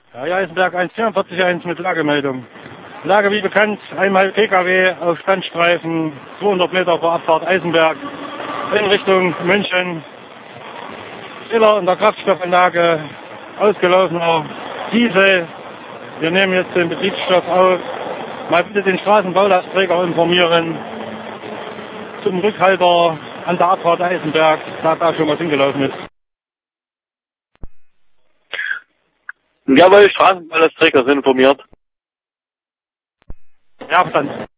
Ja, Eisenberg 144 mit Lagemeldung. Lage wie bekannt, einmal PKW auf Standstreifen, 200 Meter vor Abfahrt Eisenberg in Richtung München. Fehler in der Kraftstoffanlage, ausgelaufener Diesel. Wir nehmen jetzt den Betriebsstoff auf. Mal bitte den Straßenbaulastträger informieren zum Rückhalter an der Abfahrt Eisenberg, da schon was hingelaufen ist. Jawohl, Straßenbaulastträger sind informiert. Ja, Abstand.